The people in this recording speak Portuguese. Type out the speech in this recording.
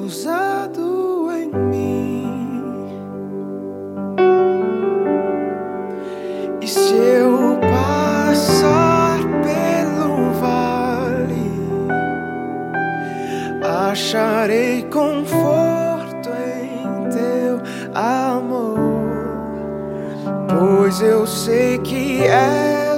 pousado em mim. E se eu passar pelo vale, acharei conforto em teu amor, pois eu sei que